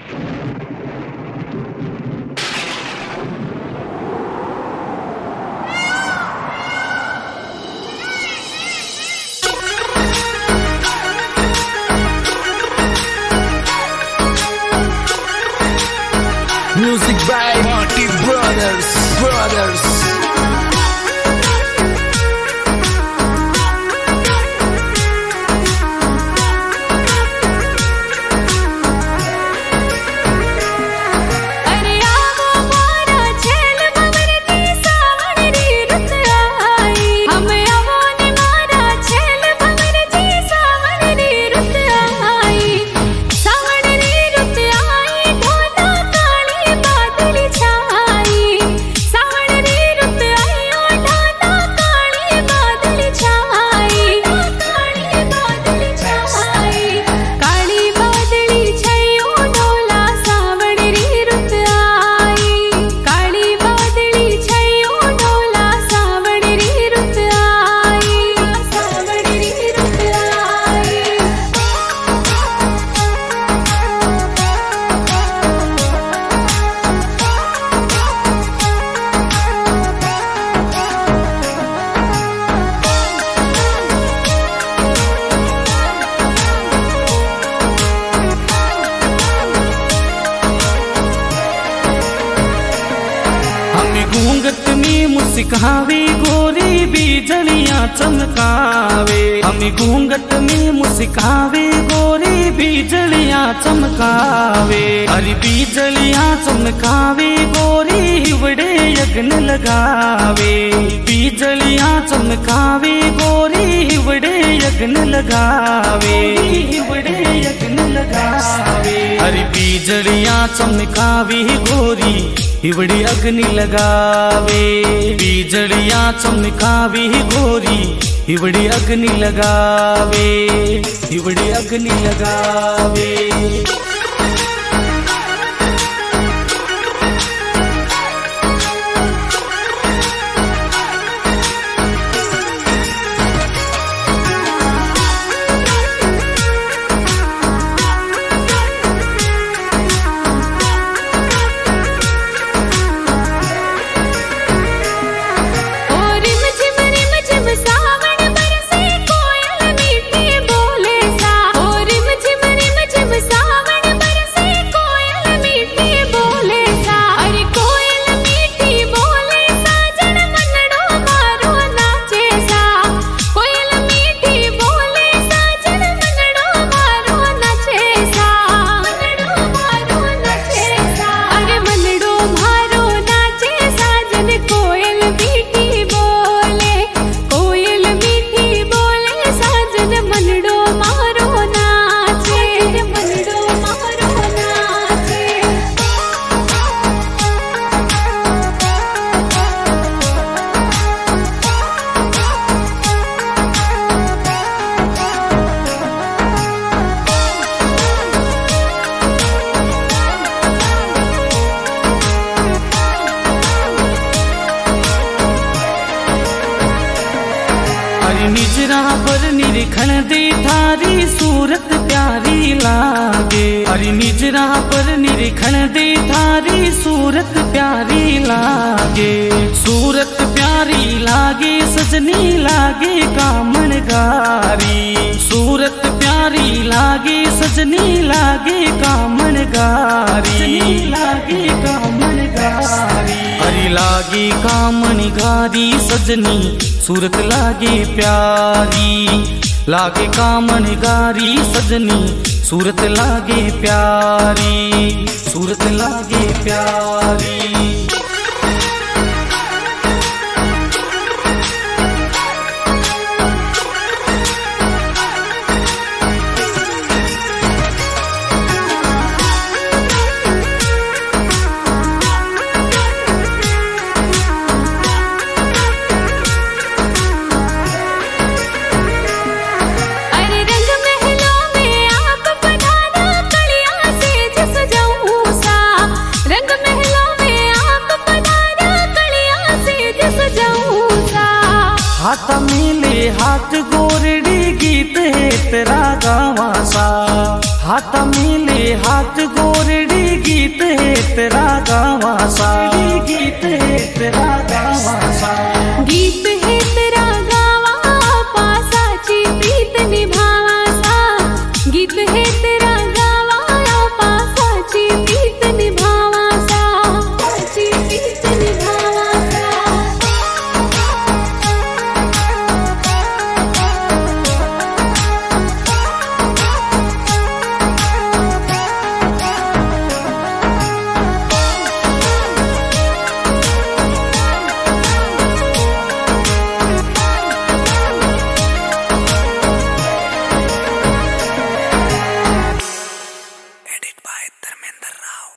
Music by Marty Brothers. घूंघट में मुस्कावे गोरी बिजलियां चमकावे। हमें घूंघट में मुस्कावे गोरी बिजलियां चमकावे। अरे बिजलियां चमकावे गोरी हिवड़े यज्ञ लगावे। बिजलियां चमकावे गोरी हिवड़े यज्ञ लगावे। हिवड़े यज्ञ लगावे। अरे बिजलियां चमकावे गोरी हिवड़ी अग्नि लगावे। बिजलियां चमकावे गोरी हिवड़ी अग्नि लगावे। हिवड़ी अग्नि लगावे। निजरा पर निरीखण दे थारी सूरत प्यारी लागे। अरे निजरा पर निरीखण दे थारी सूरत प्यारी लागे। सूरत प्यारी लागे सजनी लागे कामनगारी। सूरत प्यारी लागे सजनी लागे कामनगारी। लागे कामनगारी। अरे लागे कामनगारी सजनी सूरत लागे प्यारी। लागे कामनगारी सजनी सूरत लागे प्यारी। सूरत लागे प्यारी। हाथ मिले हाथ गोरड़ी गीत है तेरा गावा सा। हाथ मिले हाथ गोरड़ी गीत तेरा गावा सा, गीत तेरा गावा